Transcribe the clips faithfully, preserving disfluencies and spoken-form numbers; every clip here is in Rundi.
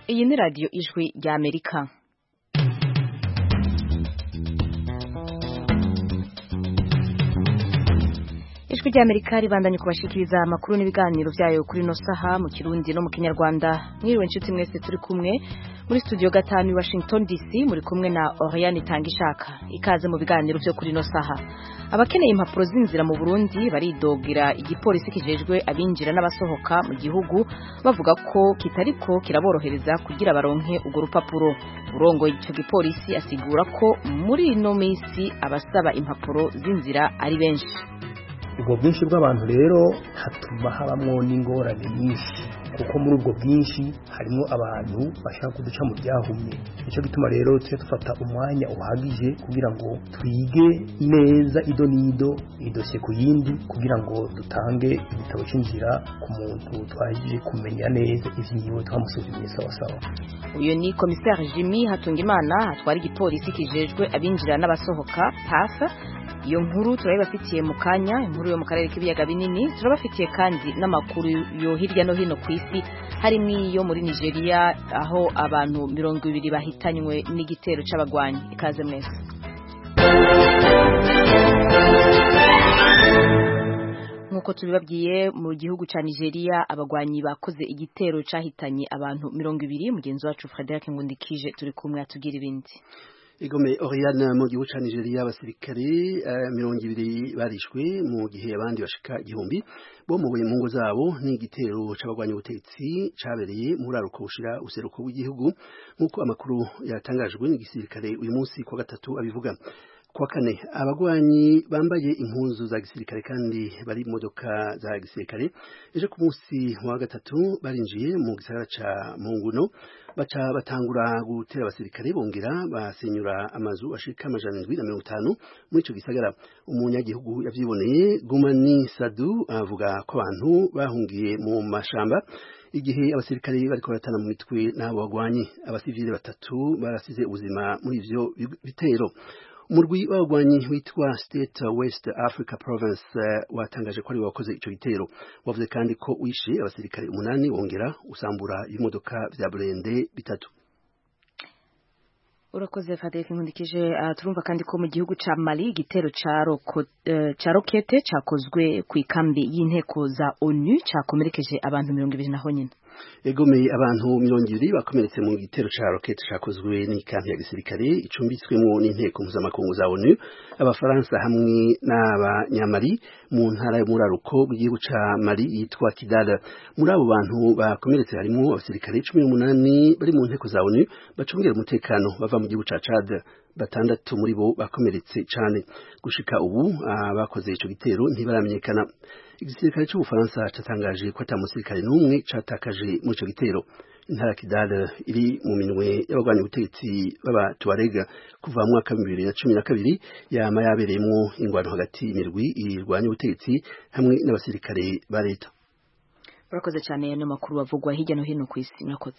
Iyi ni radio Ijwi rya Amerika. Ijwi rya Amerika ribandanye kubashikiriza amakuru n'ibiganiro vyayo kuri no saha mu Kirundi no mu Kinyarwanda. Mwiriwe nshuti mwese turi kumwe muri studio gatanu i Washington D C, muri kumwe na Oriane Tangishaka. Ikaze mu biganiro vyo kuri no saha. Abakeneye impapuro z'inzira mu Burundi baridogira igipolisi kijejwe abinjira n'abasohoka mu gihugu, bavuga ko kitariko kiraborohereza kugira baronke ugo rupapuro. Urongo ico gipolisi asigura ko muri no misi abasaba impapuro z'inzira ari benshi. Ubwo bwinshi bw'abantu rero hatuma habamwo n'ingorane nyinshi, kuko muri ubwo bwinshi harimo abantu bashaka kuduca mu byahumye. Nicyo gituma rero tuje dufata umwanya uhagije kugira ngo twige neza ido nido idosiye ku yindi, kugira ngo dutange igitabo cy'inzira ku muntu twahije kumenya neza ivyiwe twamusuzumye sawa sawa. Uyo ni Commissaire Jimmy Hatungimana atwara igipolisi kijejwe abinjira n'abasohoka P A F. Iyo nkuru turabafitiye mu kanya, inkuru yo mu karere k'ibiyaga binini, turabafitiye kandi n'amakuru yo hirya no hino ku isi, harimo iyo muri Nigeria aho abantu mirongo ibiri bahitanywe n'igitero c'abagwanyi. Ikaze mwese. Nkuko tubibabwiye, mu gihugu ca Nigeria abagwanyi bakoze igitero cahitanye abantu mirongo ibiri. Mugenzi wacu Frederic Ngundikije turi kumwe atugira ibindi. Igome Oriane, mu gihugu ca Nigeria abasirikare uh, mirongo ibiri barishwe mu gihe abandi bashika igihumbi bo mu ngo zabo n'igitero c'abagwanyi ubutegetsi cabereye muri aruko ushira useruko w'igihugu, nkuko amakuru yatangajwe n'igisirikare uyu munsi kwa gatatu abivuga. Kwa kane abagwanyi bambaye impuzu za gisirikare kandi bari mu modoka za gisirikare ejo ku munsi wa gatatu barinjiye mu gisagara ca Munguno, baca batangura gutera abasirikare bongera basenyura amazu ashika amajana indwi na mirongo itanu muri ico gisagara. Umunyagihugu yavyiboneye Gumani Sadu avuga ko abantu bahungiye mu mashamba igihe abasirikare bariko baratana mu mitwe n'abo bagwanyi. Abasivile batatu barasize ubuzima muri ivyo bitero. Umurwi w'abagwanyi witwa State West Africa Province uh, watangaje ko ari wakoze ico gitero. Wavuze kandi ko wishe abasirikare umunani wongera usambura imodoka vya Burende bitatu. Urakoze Frederic Nkundikije. Uh, turumva kandi ko mu gihugu ca Mali igitero ca roko uh, ca rokete cakozwe ku ikambi y'inteko za ONU cakomerekeje abantu mirongo ibiri naho nyine. Egomeye abantu mirongo ibiri bakomeretse mu gitero ca rocket cakozwe n'ikambi ya gisirikare icumbitswemo n'inteko mpuzamakungu za ONU, abafaransa hamwe n'abanyamali mu ntara y'umuraruko bw'igihugu ca Mali yitwa Kidal. Muri abo bantu bakomeretse harimo abasirikare cumi n'umunani bari mu nteko za ONU bacungera umutekano bava mu gihugu ca Chad. Batandatu muri bo bakomeretse cane. Gushika ubu abakoze ico gitero ntibaramenyekana. Igisirikare c'Ubufaransa catangaje ko ata musirikare n'umwe catakaje mu ico gitero. Intara Kidal iri mu minwe y'abagwanyi ubutegetsi baba Tuareg kuva mu mwaka wa bibiri na cumi na kabiri, yama yabereyemwo ingwano hagati imirwi irwanya ubutegetsi hamwe n'abasirikare ba leta. Urakoze cyane y'ano makuru bavugwa hirya no hino ku isi. Murakoze.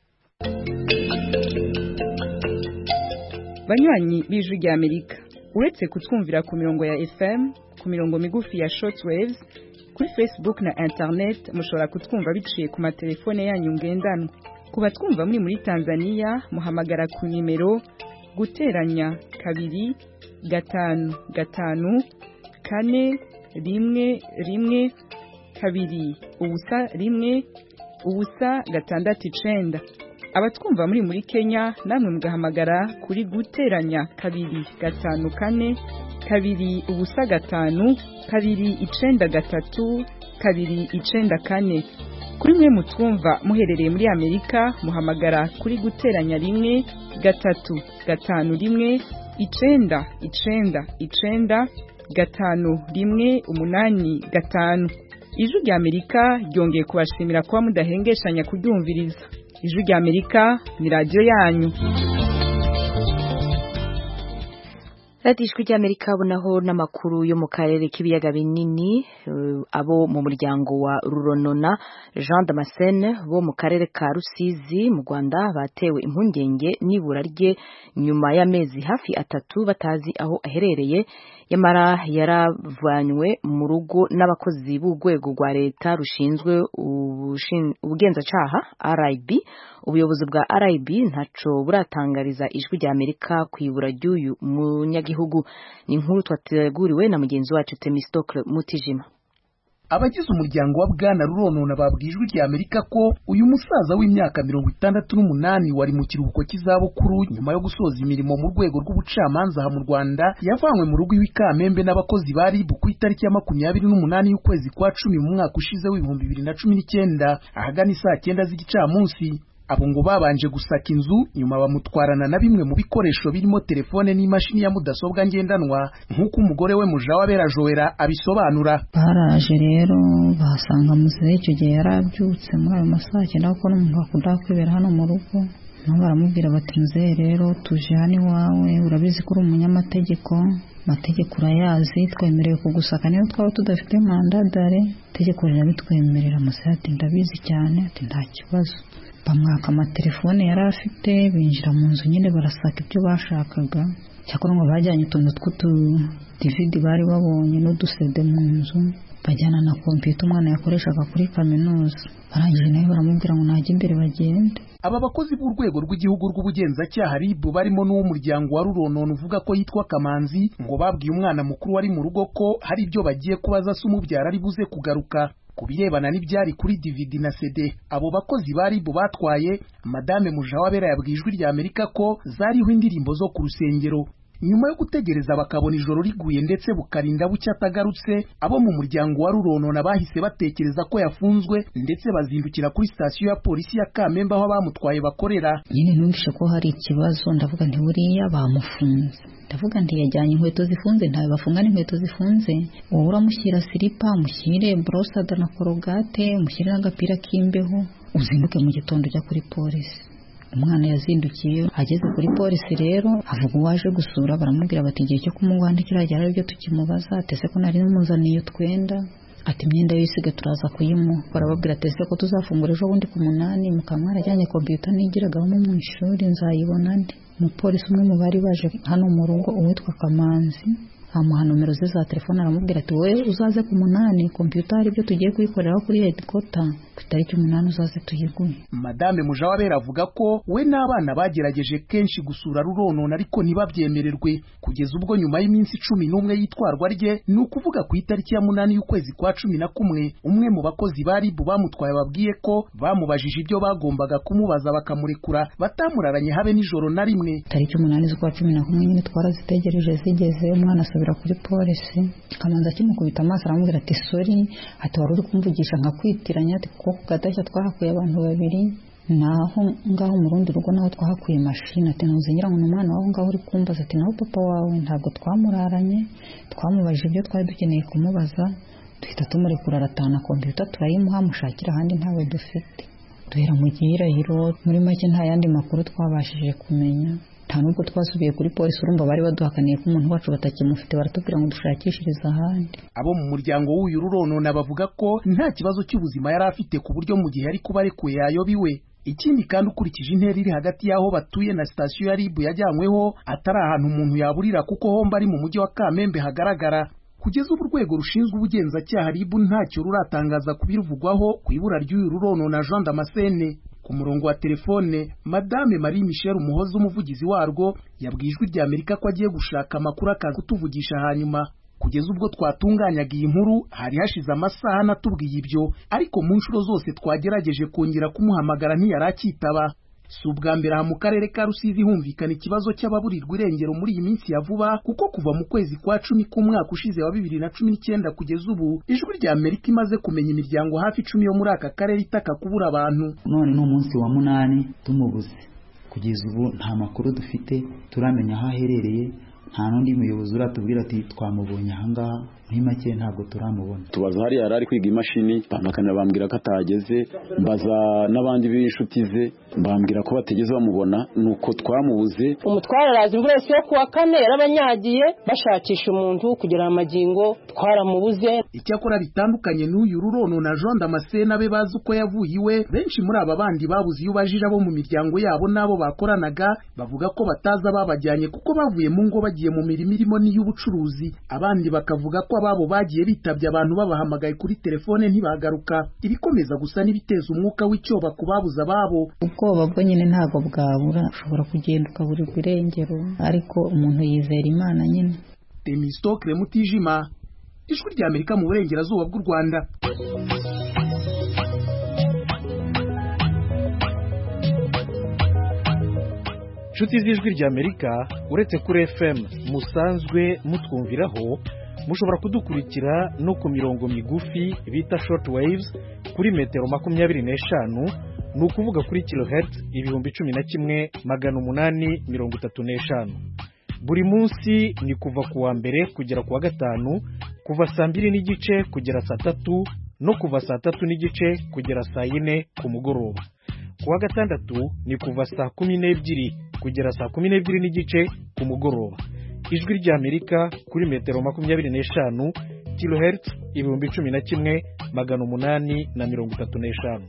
Banywanyi b'Ijwi rya Amerika, uretse kutwumvira ku mirongo ya F M, ku mirongo migufi ya shortwaves, kuri Facebook na internet mushobora kutwumva biciye ku matelefone yanyu ngendanwa. Kuba twumva muri muri Tanzania muhamagara ku nimero guteranya kabiri gatanu gatanu kane rimwe rimwe kabiri ubusa rimwe ubusa gatandatu icenda. Abatwumva muri muri Kenya namwe mugahamagara kuri guteranya kabiri gatanu kane kabiri ubusa gatanu kabiri icenda gatatu kabiri icenda kane. Kuri mwe mutwumva muherereye muri Amerika muhamagara kuri guteranya rimwe gatatu gatanu rimwe icenda icenda icenda gatanu rimwe umunani gatanu. Ijwi rya Amerika ryongeye kubashimira kuba mudahengeshanya kuryumviriza. Ijwi rya Amerika ni radio yanyu. Radio Ijwi rya Amerika bunaho n'amakuru yo mu karere k'ibiyaga binini. Uh, abo mu muryango wa Ruronona Jean Damascene bo mu karere ka Rusizi mu Rwanda batewe impungenge n'ibura rye nyuma y'amezi hafi atatu batazi aho aherereye. Yamara yaravanywe mu rugo n'abakozi b'urwego rwa leta rushinzwe ubugenzacyaha R I B ubuyobozi bwa R I B ntaco buratangariza ijwi rya Amerika kwibura ry'uyu munyagihugu. Ni inkuru twateguriwe na mugenzi wacu Temistocle Mutijima. Abagize umuryango wa Bwana Ruronona babwijwe rya Amerika ko uyu musaza w'imyaka mirongo itandatu n'umunani wari mu kiruhuko cy'izabukuru nyuma yo gusoza imirimo mu rwego rw'ubucamanza ha mu Rwanda yavanywe mu rugo iw'ikamembe n'abakozi bari ku itariki ya makumyabiri n'umunani y'ukwezi kwa cumi mu mwaka ushize w'ibihumbi bibiri na cumi n'icyenda ahagana isaa cyenda z'igicamunsi. Abo ngo babanje gusaka inzu nyuma bamutwarana na bimwe mu bikoresho birimo telefone n'imashini ya mudasobwa ngendanwa nk'uko umugore we Mujawabera Joera abisobanura. Baraje rero basanga muzehe icyo gihe yarabyutse muri ayo masaha cyenda ko n'umuntu akunda kwibera hano mu rugo. Nabo baramubwira bati muzehe rero tuje hano iwawe urabizi ko uri umunyamategeko, amategeko urayazi, twemerewe kugusaka niyo twaba tudafite mandadare, itegeko rirabitwemerera. Muzehe ati ndabizi cyane, ati nta kibazo. Bamwaka amatelefone yari afite binjira mu nzu nyine barasaka ibyo bashakaga. Cyakora ngo bajyanye utuntu tw'utu D V D bari babonye n'udusede mu nzu, bajyana na computer umwana yakoreshaga kuri kaminuza. Barangije nayo baramubwira ngo najye imbere bagende. Aba bakozi b'urwego rw'igihugu rw'ubugenzacyaha R I B barimo n'uw'umuryango wa Ruronona uvuga ko yitwa Kamanzi ngo babwiye umwana mukuru wari mu rugo ko hari ibyo bagiye kubaza se umubyara ari buze kugaruka. Kubirebana n'ibyari kuri D V D na C D, abo bakozi bari bo batwaye, Madame Mujawabera yabwijwe rya Amerika ko zariho indirimbo zo ku rusengero. Nyuma yo gutegereza bakabona ijoro riguye ndetse bukarinda bucya atagarutse, abo mu muryango wa Ruronona bahise batekereza ko yafunzwe ndetse bazindukira kuri station ya polisi ya Kamembe aho bamutwaye bakorera. Nyine numvishe ko hari ikibazo, ndavuga nti buriya bamufunze. Ndavuga ndi yajyanye inkweto zifunze, ntawe bafunga n'inkweto zifunze. Wowe uramushyira silipa, mushyire brosada na korogate, mushyire n'agapira k'imbeho, uzinduke mu gitondo ujya kuri polisi. Umwana yazindukiye ageze kuri polisi rero avuga uwaje gusura, baramubwira bati igihe cyo kumugwandikira cyari byo tukimubaza, atese ko nari numuzaniye twenda, ati imyenda yisiga turaza kuyimuha. Barababwira atese ko tuzafungura ejo bundi ku munani, mukamwara ajyanye computer nigiragaho mu ishuri nzayibona ndi. Umupolisi umwe mu bari baje hano mu rugo uwitwa Kamanzi amuha nomero ze za telefone, aramubwira ati wowe uzaze ku munani, computer ari byo tugiye kuyikoreraho kuri headquarter ku itariki umunani uzaze tuyiguye. Madame Mujawabera avuga ko we n'abana bagerageje kenshi gusura Ruronona ariko ntibabyemererwe, kugeza ubwo nyuma y'iminsi cumi n'umwe yitwarwa rye, ni ukuvuga ku itariki ya munani y'ukwezi kwa cumi na kumwe, umwe mu bakozi bari bo bamutwaye babwiye ko bamubajije ibyo bagombaga kumubaza bakamurekura, batamuraranye habe nijoro na rimwe. Tariki umunani z'ukwa cumi na kumwe nyine twarazitegereje zigeze, umwana asubira kuri polisi. Kamanzi akimukubita amaso aramubwira ati sorry, ati wari uri kumvugisha nkakwitiranya, ati kuko kugadashya twahakuye abantu babiri, naho ngaho mu rundi rugo naho twahakuye mashini, ati ntuzingira ngo umwana wawe ngaho uri kumbaza, ati naho papa wawe ntabwo twamuraranye, twamubajije ibyo twari dukeneye kumubaza, duhita tumurekura aratana computer turayimuha mushakira ahandi ntawe dufite. Duhera mu gihirahiro, muri make nta yandi makuru twabashije kumenya. Nta nubwo twasubiye kuri polisi, urumva bari baduhakaniye ko umuntu wacu batakimufite, baratubwira ngo dushakishirize ahandi. Abo mu muryango w'uyu Ruronona bavuga ko nta kibazo cy'ubuzima yari afite ku buryo mu gihe ari kuba arekuye yayobiwe. Ikindi kandi ukurikije intera iri hagati y'aho batuye na station ya R I B yajyanyweho atari ahantu umuntu yaburira kuko homba ari mu mujyi wa Kamembe hagaragara. Kugeza ubu urwego rushinzwe ubugenzacyaha R I B ntacyo ruratangaza kubiruvugwaho ku ibura ry'uyu Ruronona Jean Damascene. Ku murongo wa telefone, Madame Marie Michel Umuhoza umuvugizi warwo yabwijwe rya Amerika ko agiye gushaka amakuru akaza kutuvugisha hanyuma. Kugeza ubwo twatunganyaga iyi nkuru hari hashize amasaha natubwiye ibyo, ariko mu nshuro zose twagerageje kongera kumuhamagara ntiyarakitaba. Si ubwa mbere aha mu karere ka Rusizi humvikana ikibazo cy'ababurirwa irengero muri iyi minsi ya vuba, kuko kuva mu kwezi kwa cumi k'umwaka ushize wa bibiri na cumi n'icyenda kugeza ubu ijwi rya Amerika imaze kumenya imiryango hafi icumi yo muri aka karere itaka kubura abantu. None no munsi wa munani tumubuze, kugeza ubu nta makuru dufite, turamenya aho aherereye, nta n'undi muyobozi uratubwira ati twamubonye ahangaha, muri make ntabwo turamubona. Tubaza hari yari ari kwiga imashini, bamakanira bambwira ko atageze, mbaza n'abandi b'inshuti ze bambwira ko bategeze bamubona, nuko twamubuze. Umutwara arazi imvura yo kuwa kane yarabanyagiye bashakisha umuntu kugira amagingo twaramubuze. Icyakora bitandukanye n'uyu Ruronona Jean Damascene abe bazi uko yavuye iwe, benshi muri aba bandi babuze iyo bajije abo mu miryango yabo nabo bakoranaga bavuga ko bataza babajyanye kuko bavuye mu ngo bagiye mu mirimo irimo n'iy'ubucuruzi. Abandi bakavuga ko ababo bagiye bitabye abantu babahamagaye kuri telefone ntibagaruka, ibikomeza gusa n'ibiteza umwuka w'icyoba ku babuze ababo. Ubwoba bwo nyine ntago bwabura, ushobora kugenda ukaburirwa irengero, ariko umuntu yizera Imana nyine. Temistokle Mutijima, Ijwi rya Amerika mu burengerazuba bw'u Rwanda. Nshuti z'Ijwi rya Amerika, uretse kuri F M musanzwe mutwumviraho, mushobora kudukurikira no ku mirongo migufi bita short waves kuri metero makumyabiri n'eshanu, ni ukuvuga kuri kilohertz ibihumbi cumi na kimwe magana umunani mirongo itatu n'eshanu. Buri munsi ni kuva ku wa mbere kugera ku wa gatanu, kuva saa mbiri n'igice kugera saa tatu, no kuva saa tatu n'igice kugera saa yine ku mugoroba. Ku wa gatandatu ni kuva saa kumi n'ebyiri kugera saa kumi n'ebyiri n'igice ku mugoroba. Ijwi rya Amerika kuri metero makumyabiri n'eshanu, kilohertz ibihumbi cumi na kimwe magana umunani na mirongo itatu n'eshanu.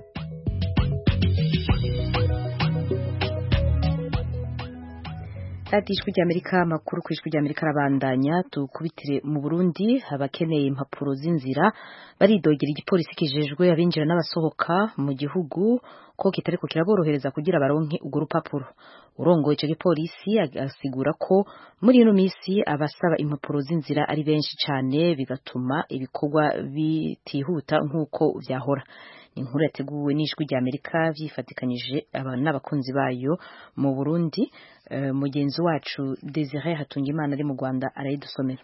Ati Ijwi rya Amerika, amakuru ku Ijwi rya Amerika arabandanya. Tukubitire mu Burundi, abakeneye impapuro z'inzira baridogera igipolisi kijejwe abinjira n'abasohoka mu gihugu ko kitariko kiraborohereza kugira baronke urwo rupapuro. Urongoye ico gipolisi asigura ko muri ino misi abasaba impapuro z'inzira ari benshi cyane, bigatuma ibikorwa bitihuta nk'uko vyahora. Inkuru yateguwe n'Ijwi rya Amerika vyifatikanyije n'abakunzi bayo mu Burundi. Uh, mugenzi wacu Desire Hatungimana ari mu Rwanda arayidusomera.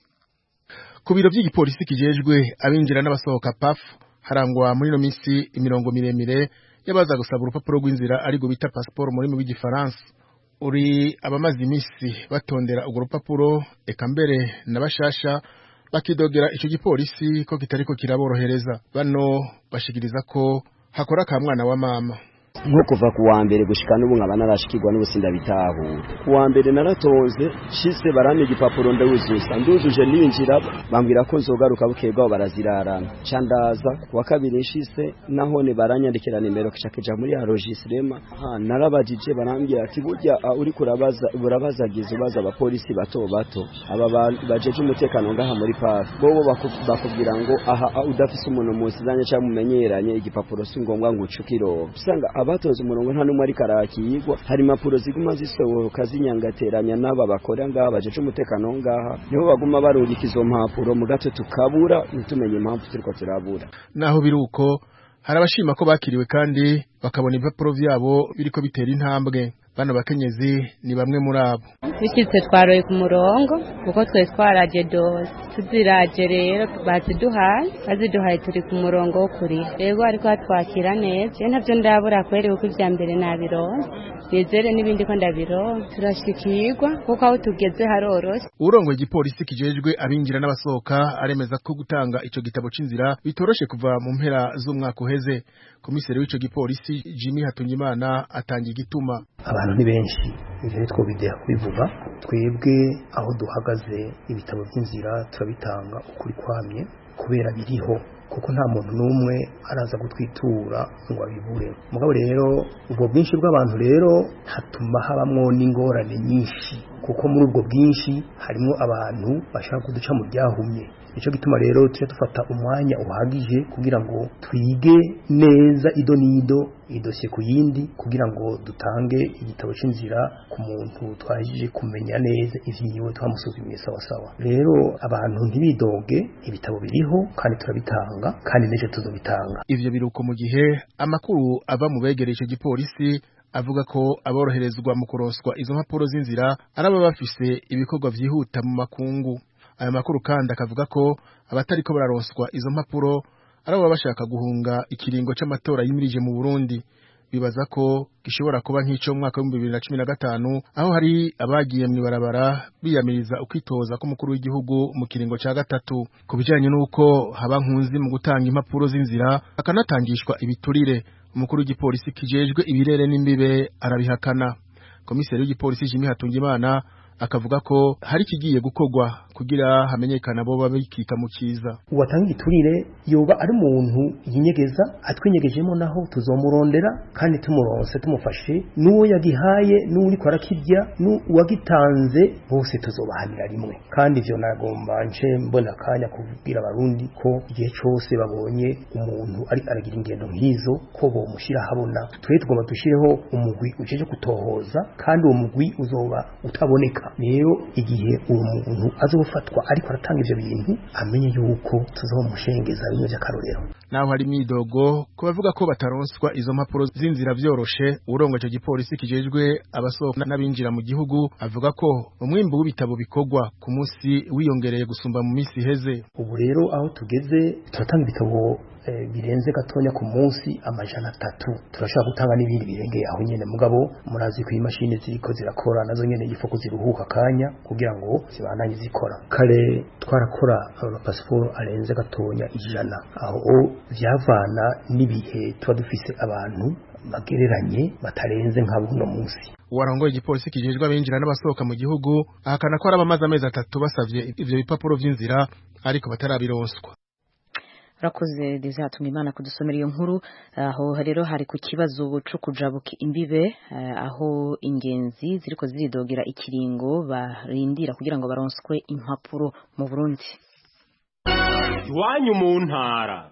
Ku biro by'igipolisi kijejwe abinjira n'abasohoka P A F harangwa muri no misi imirongo miremire yabaza gusaba urupapuro rw'inzira ari go bita passport muri mu gifaransa. Uri abamaze imisi batondera urwo rupapuro, eka mbere nabashasha bakidogera ico gipolisi ko kitariko kiraborohereza. Bano bashikiriza ko hakora ka mwana wa mama. Nko kuva ku wa mbere gushika n'ubu nkaba narashikirwa n'ubusinda bitahura. Ku wa mbere naratonze shise barame igipapuro ndawuzuza, nduzuje ninjira bambwira ko nzogaruka bukegwa barazirarana. Candaza ku wa kabiri shise nahone baranyandikira nimero kishakija muri registrema. Ha narabajije barambwira ati burya uri kurabaza burabazagize baza abapolisi bato bato aba bajeje umutekano ngaha muri P A F. Bobo bakubwira ngo aha udafise umuntu musizanye cyangwa mumenyeranye igipapuro si ngombwa ngo ucukiro. Usanga abatoza umurongo nta numwe ari karakiyigwa, hari impapuro ziguma zisohoka zinyangateranya n'aba bakora ngaha bajeje umutekano ngaha, niho baguma barurika izo mpapuro mu gato tukabura nitumenye impamvu turiko turabura. Naho biruko harabashima ko bakiriwe kandi bakabona impapuro vyabo biriko bitera intambwe. Bano bakenyezi ni bamwe muri abo. Bikitse twaroye ku murongo kuko twe twaraje dose tuziraje rero baziduhaye baziduhaye turi ku murongo wo kuri rego ariko atwakira neza ntavyo ndabura kwere uko ivya mbere nabironse nezere nibindi ko ndabiro turashikirwa kuko aho tugeze harorose. Urongoye igipolisi kijejwe abinjira n'abasohoka aremeza ko gutanga ico gitabo c'inzira bitoroshe kuva mu mpera z'umwaka uheze. Komiseri w'ico gipolisi Jimmy Hatungimana atangiye igituma abantu ni benshi igihe twobidera kubivuga. Twebwe aho duhagaze ibitabo by'inzira turabitanga ukuri kwamye kubera biriho, kuko nta muntu n'umwe araza gutwitura ngo abibure. Mugabo rero ubwo bwinshi bw'abantu rero hatuma habamwo n'ingorane nyinshi, kuko muri ubwo bwinshi harimo abantu bashaka kuduca mu byahumye. Nico gituma rero tuje dufata umwanya uhagije kugira ngo twige neza ido nido idosiye ku yindi kugira ngo dutange igitabo c'inzira ku muntu twajije kumenya neza ivyiwe twamusuzumye sawa sawa. Rero abantu ntibidoge, ibitabo biriho kandi turabitanga kandi neje tuzobitanga. Ivyo biruko mu gihe amakuru ava mu begereje igipolisi avuga ko aboroherezwa mu kuronswa izo mpapuro z'inzira araba bafise ibikorwa vyihuta mu makungu. Aya makuru kandi akavuga ko abatariko bararonswa izo mpapuro arabo bashaka guhunga ikiringo c'amatora yimirije mu Burundi. Bibaza ko gishobora kuba nk'ico mwaka wa bibiri na cumi na gatanu aho hari abagiye mu barabara biyamiriza ukwitoza ko mukuru w'igihugu mu kiringo ca gatatu. Kubijanye nuko haba nkunzi mu gutanga impapuro z'inzira akanatangishwa ibiturire, umukuru w'igipolisi kijejwe ibirere n'imbibe arabihakana. Komiseri w'igipolisi Jimmy Hatungimana akavuga ko hari kigiye gukorwa kugira hamenyekana bo babikika mu kiza. Uwatanga igiturire yoba ari umuntu yinyegeza atwinyegejemo naho tuzomurondera kandi tumuronse tumufashe n'uwo yagihaye n'uri ko arakirya n'uwagitanze bose tuzobahanira rimwe. Kandi ivyo nagomba nce mbona kanya kubwira abarundi ko igihe cyose babonye umuntu ari aragira ingendo nk'izo ko bo mushira habona twe tugomba dushireho umugwi ujeje kutohoza kandi uwo mugwi uzoba utaboneka. Rero igihe uwo muntu azofatwa ariko aratanga ivyo bintu amenye yuko tuzomushengeza bimwe by'akarorero. Naho hari midogo ko bavuga ko bataronswa izo mpapuro zinzira byoroshe urongo cyo gipolisi kijejwe abasohoka n'abinjira mu gihugu avuga ko umwimbo w'ibitabo bikogwa ku munsi wiyongereye gusumba mu minsi heze. Ubu rero aho tugeze turatanga ibitabo E, birenze gatonya ku munsi amajana atatu. Turashaka gutanga n'ibindi birengeye aho nyene mugabo murazi ko imashini ziriko zirakora nazo nyene yifoko ziruhuka kanya kugira ngo zibananye zikora. Kare twarakora aba passport arenze gatonya ijana aho vyavana n'ibihe tuba dufise abantu bagereranye batarenze nka buno munsi. Uwarongoye igipolisi kijejwe abinjira n'abasohoka mu gihugu ahakana ko arabamaze amezi atatu basavye ivyo bipapuro vy'inzira ariko batarabironswa. Rakoze Dezatunga Imana kudusomera iyo nkuru. Aho rero hari ku kibazo cyo kujabuka imbibe aho ingenzi ziriko ziridogera ikiringo barindira kugira ngo baronswe impapuro mu Burundi. Iwanyu mu ntara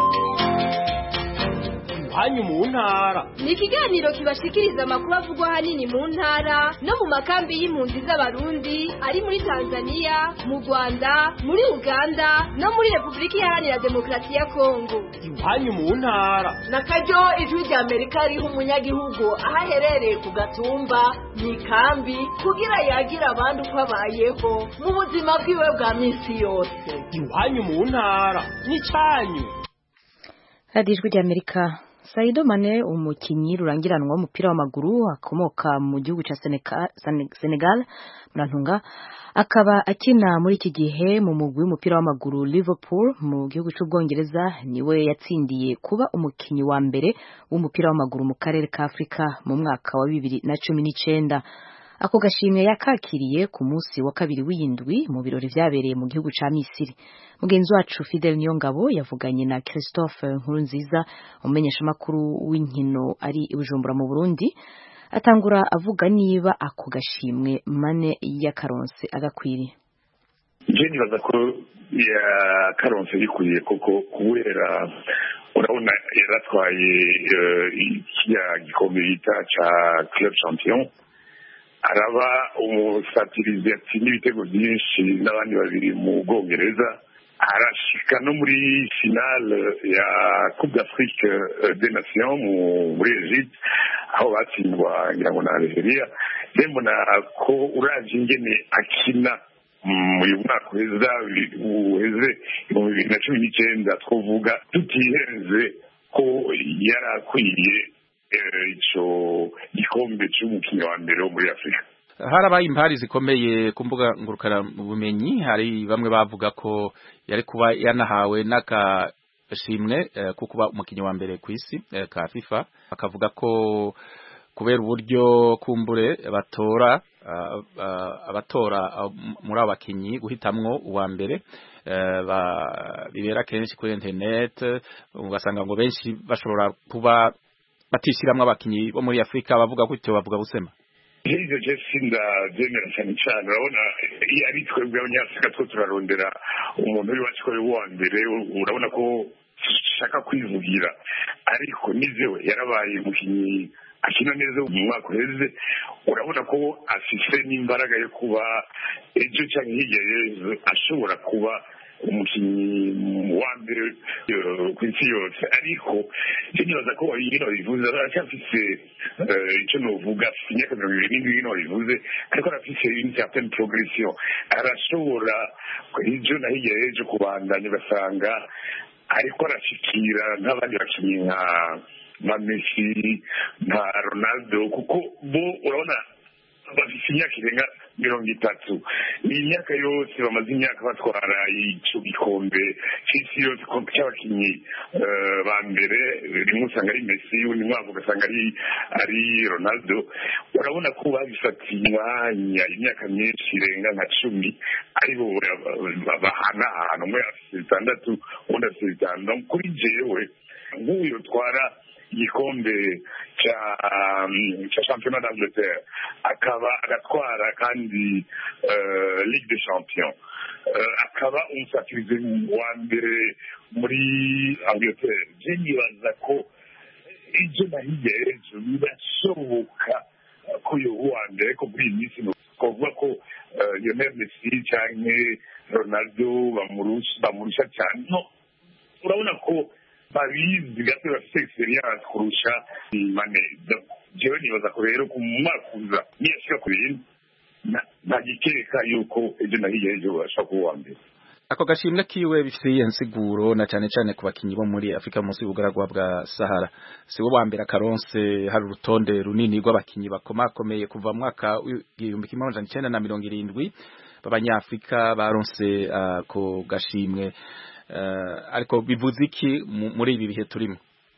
Iwanyu mu ntara ni ikiganiro kibashikiriza amakuru avugwa hanini mu ntara no mu makambi y'impunzi z'abarundi ari muri Tanzania, mu Rwanda, muri Uganda no muri Republika Iharanira Demokarasi ya Kongo. Iwanyu mu ntara na karyo ijwi rya Amerika riha umunyagihugu aho aherereye ku gatumba mu ikambi kugira yagira abandi uko abayeho mu buzima bwiwe bwa minsi yose. Iwanyu mu ntara ni cyanyu. Hadi ijwi rya Amerika. Sadio Mane umukinyi rurangiranwa w'umupira w'amaguru akomoka mu gihugu ca Senegal murantunga akaba akina muri iki gihe mu mugwi w'umupira w'amaguru Liverpool mu gihugu c'Ubwongereza niwe yatsindiye kuba umukinyi wa mbere w'umupira w'amaguru mu karere ka Afrika mu mwaka wa bibiri na cumi n'icenda. Ako gashimwe yakakiriye ku munsi wa kabiri w'indwi mu birori vyabereye mu gihugu ca Misiri. Mugenzi wacu Fidel Niyongabo yavuganye na Christophe Nkurunziza umenyesha makuru w'inkino ari Bujumbura mu Burundi atangura avuga niba ako gashimwe Mane yakaronse agakwiriye. Je nibaza ko ya karonse bikwiye koko kubera urabona yaratwaye ikya gikombe bita ca Club Champion araba umusatirizi yatsinda ibitego byinshi n'abandi babiri mu Bwongereza arashika no muri finale ya Coupe d'Afrique des Nations muri Egypte aho batsindwa ngira ngo na Algeria. Mbona ko uravye ingene akina mu mwaka weza uheze mu bibiri na cumi n'icenda twovuga tutihenze ko yarakwiye ico gikombe cy'umukinnyi wa mbere wo muri Afrika. Harabaye impari zikomeye ku mbuga ngurukana bumenyi, hari bamwe bavuga ko yari kuba yanahawe n'akashimwe eh, ko kuba umukinnyi wa mbere ku isi eh, ka FIFA, bakavuga ko kubera uburyo kumbure batora uh, uh, abatora uh, muri abakinyi guhitamwo uwa mbere uh, bibera kenshi kuri internet, ugasanga ngo benshi bashobora kuba batishiramwe abakinyi bo muri Afrika bavuga gutyo bavuga busema. Hizo jesinda zemera cyane cyane urabona ari twebwe abanyafrika two turarondera umuntu uri wacu ko wa mbere, urabona ko shaka kwivugira ariko nizewe yarabaye umukinyi akina neza mu mwaka uheze, urabona ko afise n'imbaraga yo kuba ejo cyangwa hirya y'ejo ashobora kuba umukinyi wa mbere ku isi yose. Ariko nibaza ko ibintu bivuze aracyafise icyo novuga imyaka mirongo ibiri n'indwi ibintu bivuze, ariko arafise une certaine progression, arashobora ejo na hirya y'ejo kubandanya ugasanga ariko arashikira nk'abandi bakinyi nka nka Messi nka Ronaldo, kuko bo urabona bafite imyaka irenga mirongo itatu ni imyaka yose bamaze imyaka batwara icyo gikombe cy'isi yose cy'abakinnyi ba mbere rimwe usanga ari Messi undi mwaka ugasanga ari ari Ronaldo urabona ko babifatiye umwanya imyaka myinshi irenga nka cumi aribo bahana ahantu umwe afite bitandatu undi afite bitanu kuri jewe nk'uyu utwara igikombe cya cya championnat d'Angleterre akaba agatwara kandi Ligue des Champions akaba umusatirizi wa mbere muri Angleterre je nibaza ko ibyo nahiye ejo birashoboka ko yoba uwa mbere ko muri iyi minsi kuvuga ko Lionel Messi cyangwa Ronaldo bamurusha cyane no urabona ko babizi gato bafite experience kurusha Mane jewe nibaza ko rero ku mwaka uza niyashika ku bintu nagikeka yuko ejo nahiye ejo bashaka kuba mbere ako gashimwe kiwe bifite insiguro na cyane cyane ku bakinyi bo muri Afrika munsi y'ubugaragwa bwa Sahara sibo ba mbere akaronse hari urutonde runini rw'abakinyi bakomakomeye kuva mu mwaka w'igihumbi kimwe amajana icenda na mirongo irindwi b'abanyafrika baronse ako gashimwe ariko bivuze iki muri ibi bihe turimo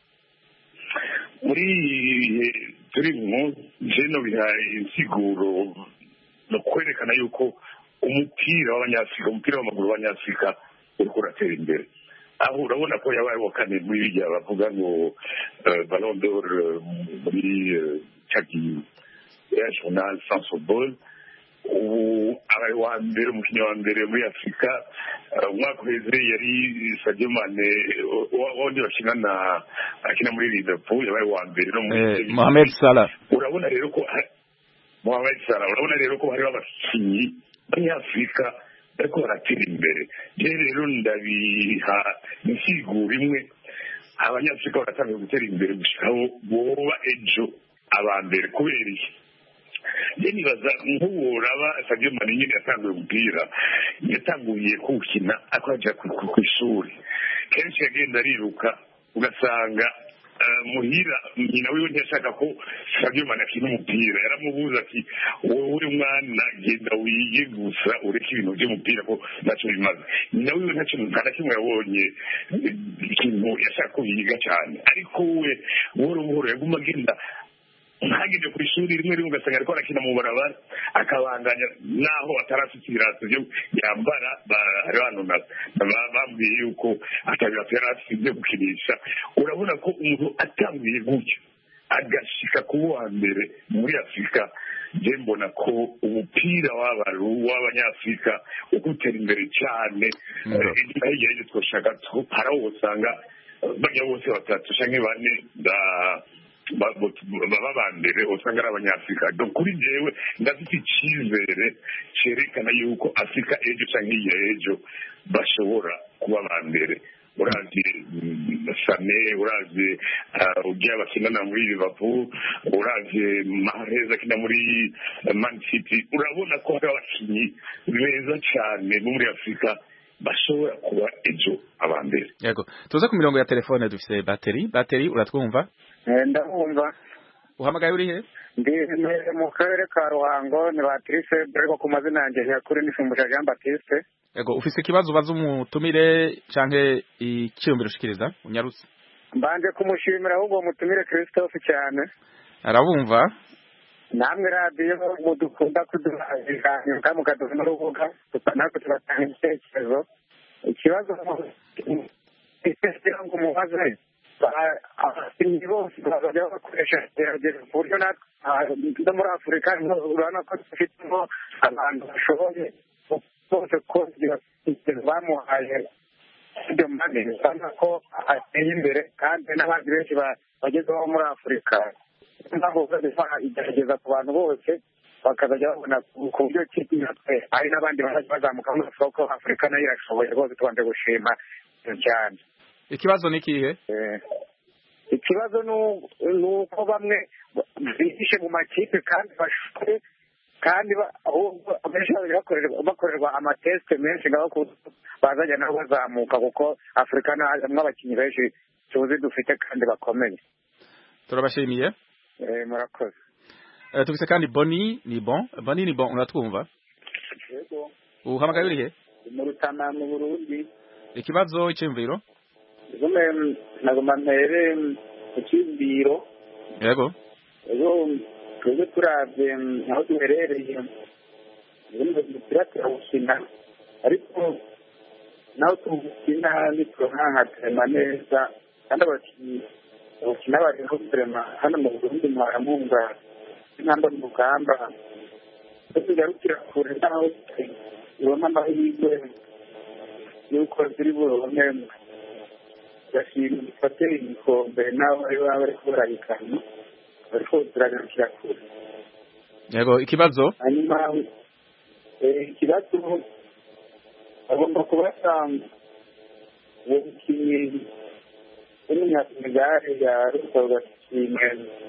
muri ibihe turimo jeno bihaye insiguro no kwerekana yuko umupira w'abanyafrika umupira w'amaguru w'abanyafrika uriko uratera imbere aho urabona ko yabaye wa kane muri bijya bavuga ngo Ballon d'Or muri caki ya journal France Football ubu abaye wa mbere umukinnyi wa mbere muri Afurika umwaka uheze yari Sadio Mane wundi bakina na akina muri Liverpool yabaye wa mbere no muri Mohamed Salah urabona rero ko Mohamed Salah urabona rero ko hari abakinnyi b'Afurika bariko baratera imbere rero ndabiha insiguro imwe abanyafurika baratangiye gutera imbere gushikaho boba ejo abambere kubera iki je nibaza nk'uwo uraba Sadio Mane nyine yatanguye umupira yatanguye kuwukina akaja ku ishuri kenshi yagenda ariruka ugasanga muhira nyina wiwe ntiyashaka ko Sadio Mane akina umupira yaramubuza ati wowe uri mwana genda wige gusa ureke ibintu by'umupira ko ntacyo bimaze nyina wiwe ntacyo nta kimwe yabonye ikintu yashaka ko yiga cyane ariko we buhoro buhoro yaguma agenda ntagende ku ishuri rimwe rimwe ugasanga ariko arakina mu barabara akabandanya naho atarafite ibirato byo yambara abantu bambwiye yuko atabirato yari afite ibyo gukinisha urabona ko umuntu atanguye gutyo agashika ku wa mbere muri Afurika je mbona ko umupira w'abaru w'abanyafurika ukutera imbere cyane hirya y'ibyo twoshaka hari aho usanga bajya bose batatu canke bane baba bambere usanga ari abanyafurika donc kuri jewe ndafite icyizere cyerekana yuko Afurika ejo canke iya ejo bashobora kuba bambere uravye Sane uravye ugiye abakinana muri Liverpool uravye Mahrez akina muri Man City urabona ko hari abakinyi beza cyane muri Afurika bashobora kuba ejo abambere yego tuza ku mirongo ya telefone dufise bateri bateri uratwumva ndabumva uhamagaye uri he ndi mu karere ka Ruhango ni Patrice ariko ku mazina yanjye yakuri nishumbusha Jean Baptiste yego ufise ikibazo baza umutumire canke ikiyumviro ushikiriza unyarutse mbanje kumushimira ahubwo mutumire Christophe cyane arabumva namwe radiyo mudukunda kuduhaza kandi mukaduha n'urubuga natwe tugatanga ibitekerezo ikibazo ngo mubaze abakinnyi bose bazajya bakoresha gerageza ku buryo no muri Afurika urabona ko dufitemo abantu bashoboye bose ko bamuhaye ibyo mane usanga ko ateye imbere kandi n'abandi benshi bagezeho muri Afurika ntabwo igerageza ku bantu bose bakazajya babona ku buryo natwe hari n'abandi bazajya bazamuka muri Afurika ko Afurika nayo irashoboye rwose tubanje gushima cyane ikibazo ni ikihe ikibazo ni uko bamwe bihishe mu makipe kandi bashoboye kandi benshi bakorerwa amatesite menshi ngaho bazajya nabo bazamuka kuko Afurika ntabwo abakinnyi benshi tuzi dufite kandi bakomeye turabashimiye murakoze Uh, tufise kandi Boni ni bon Boni ni bon uratwumva yego uhamagaye urihe mu Rutana mu Burundi ikibazo cy'imviro Zome nagoma mpere ku cyimviro yego yego twebwe turavye aho duherereye zimwe zitira turawukina ariko naho tuwukina ntituronka tema neza kandi abakinnyi bakina bariho tema hano mu Burundi mwaramunga intamba mu rugamba tugarukira kure naho ubona amahirwe yuko ziri buronke gashimwe gifate ibikombe naho ari baba bariko barayikana bariko ziragarukira kure yego ikibazo hanyuma ikibazo agomba kubasanga uwo mukinnyi w'umunyasenegale yarusaba gashimwe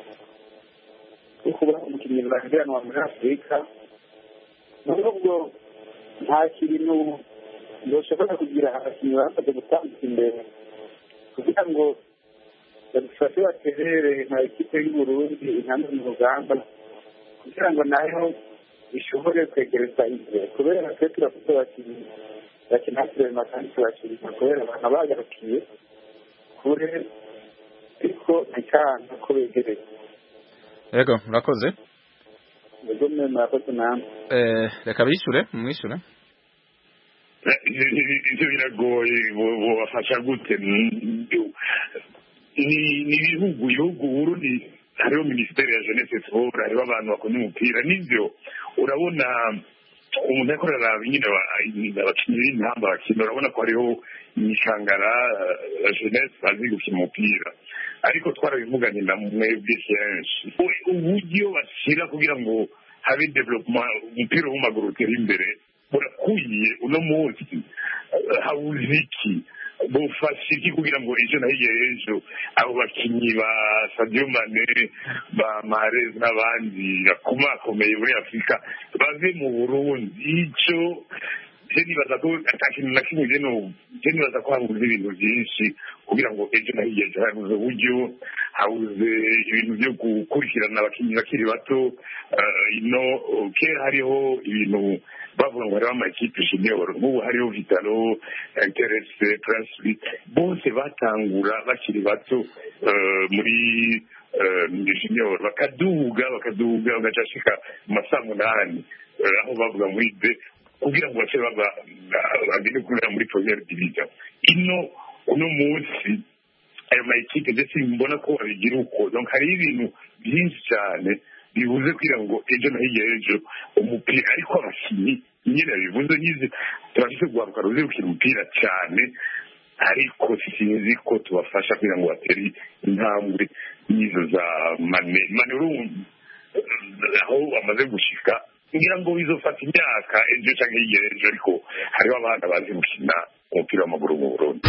kuba umukinnyi bahiganwa muri Afurika nubwo nta kintu ndoshobora kugira abakinnyi bamaze gutambika imbere kugira ngo badufashe baterere nka ekipe y'Uburundi intambwe mu rugamba kugira ngo nayo ishobore kwegereza imbere kubera twe turafite abakinnyi bakina kurema kandi tubashirika kubera abantu bagarukiye kure ariko ntikanga ko begereye yego murakoze yego mwe murakoze namwe eh reka bishure mwishure ivyo biragoye bobafasha gute ni ibihugu ibihugu Burundi hariho minisiteri ya jeunesse sport hariho abantu bakunda umupira n'ivyo urabona umuntu ariko araraba nyine abakinnyi b'intamba bakina urabona ko hariho imishangara ya jeunesse bazi gukina umupira ariko twarabivuganye na mwebwe kenshi uburyo bashyira kugira ngo habe development umupira w'amaguru utera imbere burakwiye uno munsi habuze iki bufasha iki kugira ngo ejo na hirya y'ejo abo bakinnyi ba Sadio Mane ba Mahrez n'abandi bakomakomeye muri Afurika bave mu Burundi ico je nibaza ko atakintu na kimwe je no je nibaza ko habuze ibintu byinshi kugira ngo ejo na hirya ejo habuze uburyo habuze ibintu byo gukurikirana abakinnyi bakiri bato ino kera hariho ibintu bavuga ngo hariho amakipe junior nk'ubu hariho Vitalo Interesse Prince bose batangura bakiri bato muri junior bakaduga bakaduga bagashika mu masaa munani aho bavuga muri B kugira ngo bace baba bagende kurira muri première division ino uno munsi ayo makipe ndetse mbona ko babigira uko donc hari ibintu byinshi cyane bivuze kugira ngo ejo na hirya ejo umupira ariko abakinnyi nyine bivuze nyize turashobora guharuka ruzi gukina umupira cyane ariko sinzi ko tubafasha kugira ngo batere intambwe n'izo za mane mane aho amaze gushika ngira ngo bizofata imyaka ejo cyangwa hirya ejo ariko hariho abana bazi gukina umupira w'amaguru mu Burundi.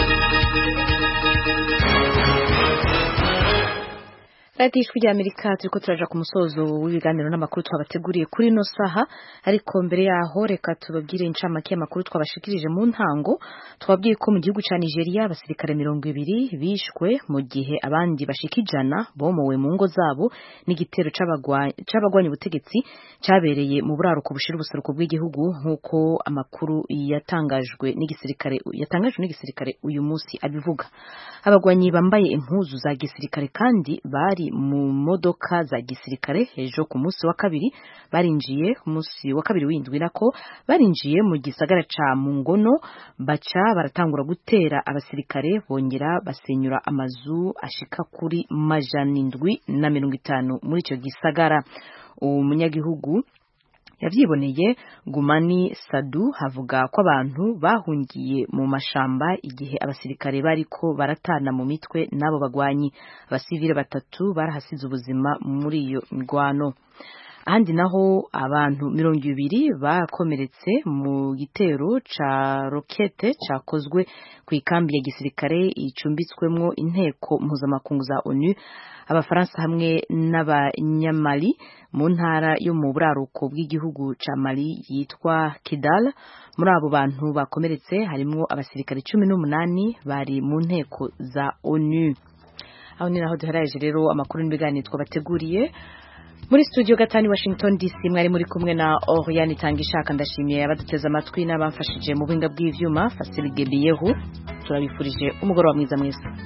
Radiyo ijwi ry'Amerika turiko turaja ku musozo w'ibiganiro n'amakuru twabateguriye kuri ino saha ariko mbere yaho reka tubabwire incamake y'amakuru twabashikirije mu ntango twabwiye ko mu gihugu ca Nigeria abasirikare mirongo ibiri bishwe mu gihe abandi bashika ijana bomowe mu ngo zabo n'igitero c'abagwanya ubutegetsi cabereye mu buraruko bushira ubuseruko bw'igihugu nk'uko amakuru yatangajwe n'igisirikare yatangajwe n'igisirikare uyu munsi abivuga. Abagwanyi bambaye impuzu za gisirikare kandi bari mu modoka za gisirikare ejo ku munsi wa kabiri barinjiye ku munsi wa kabiri w'indwi nako barinjiye mu gisagara ca Mungono baca baratangura gutera abasirikare bongera basenyura amazu ashika kuri majana indwi na mirongo itanu muri ico gisagara. Umunyagihugu yavyiboneye Gumani Sadu havuga ko abantu bahungiye mu mashamba igihe abasirikare bariko baratana mu mitwe nabo bagwanyi. Abasivile batatu barahasize ubuzima muri iyo mirwano. Ahandi naho abantu mirongo ibiri bakomeretse mu gitero ca rokete cakozwe ku ikambi ya gisirikare icumbitswemwo inteko mpuzamakungu za ONU, Abafaransa hamwe n'Abanyamali mu ntara yo mu buraruko bw'igihugu ca Mali yitwa Kidal. Muri abo bantu bakomeretse harimwo abasirikare cumi n'umunani bari mu nteko za ONU. Aho ni naho duheraje rero amakuru n'ibiganiro twabateguriye. muri studio gatani Washington D C mwari muri kumwe na Oriane Tangishaka ndashimiye abaduteza amatwi n'abamfashije mu buhinga bw'ivyuma Fasil Gebiyehu turabifurije umugoroba mwiza mwiza